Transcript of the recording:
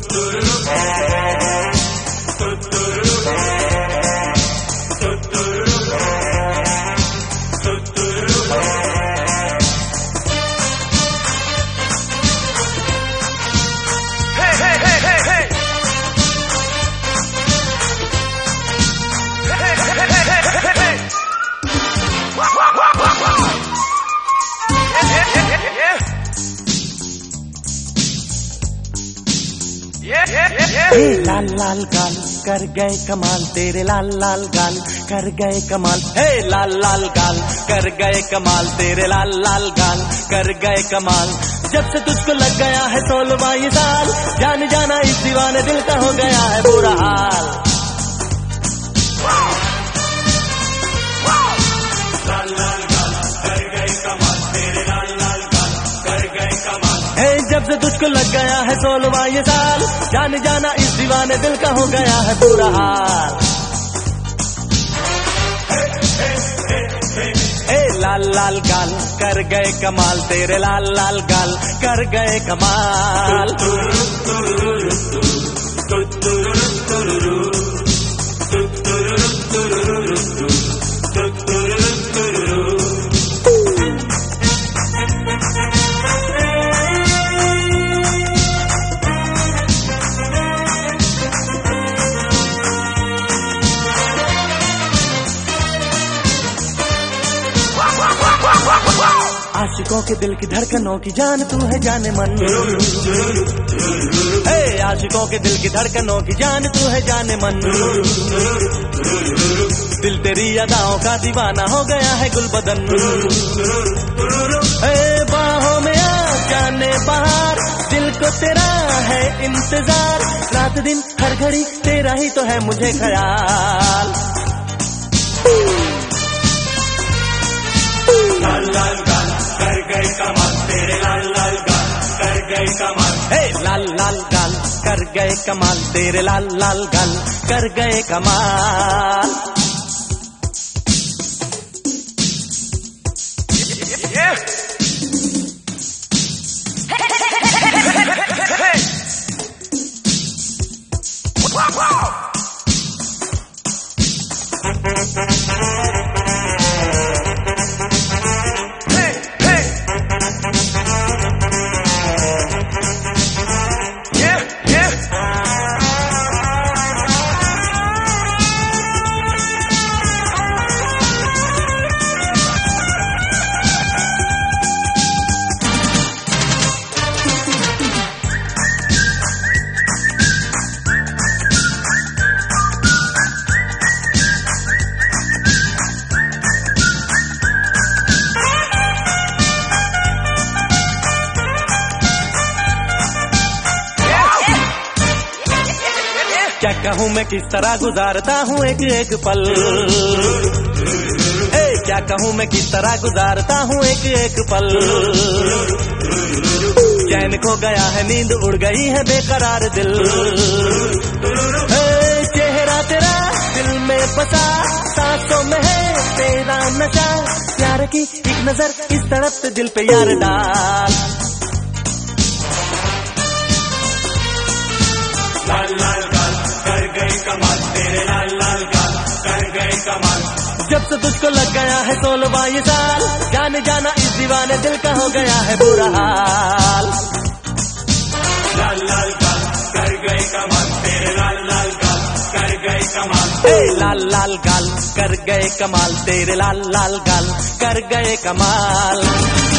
लाल लाल गाल कर गए कमाल तेरे लाल लाल गाल कर गए कमाल। हे लाल लाल गाल कर गए कमाल तेरे लाल लाल गाल कर गए कमाल। जब से तुझको लग गया है 16वां ये साल, जान जाना इस दीवाने दिल का हो गया है बुरा हाल। लाल लाल गाल कर गए कमाल तेरे लाल लाल गाल कर गए कमाल। जब से तुझको लग गया है 16वां ये साल, जान जाना इस दीवाने दिल का हो गया है बुरा हाल। लाल लाल गाल कर गए कमाल तेरे लाल लाल गाल कर गए कमाल। आशिकों के दिल की धड़कनों की जान तू है जाने मन। आशिकों के दिल की धड़कनों की जान तू है जाने मन। दिल तेरी अदाओं का दीवाना हो गया है गुलबदन। बाहों में आ जाने बाहर, दिल को तेरा है इंतजार। रात दिन हर घड़ी तेरा ही तो है मुझे ख्याल। लाल लाल गाल कर गए कमाल तेरे लाल लाल गाल कर गए कमाल। लाल लाल गाल कर गए कमाल तेरे लाल लाल गाल कर गए कमाल। क्या कहूँ मैं किस तरह गुजारता हूँ एक एक पल। क्या कहूँ मैं किस तरह गुजारता हूँ एक एक पल। चैन खो गया है नींद उड़ गई है बेकरार दिल। चेहरा तेरा दिल में बसा, सांसों में है तेरा नशा। प्यार की एक नजर इस तरफ दिल पे यार डाल। लाल लाल गाल कर गए कमाल तेरे लाल लाल गाल कर गए कमाल। जब से तुझको लग गया है 16वां ये साल, जाने जाना इस दीवाने दिल का हो गया है बुरा हाल। लाल लाल गाल कर गए कमाल तेरे लाल लाल गाल कर गए कमाल। लाल लाल गाल कर गए कमाल तेरे लाल लाल गाल कर गए कमाल।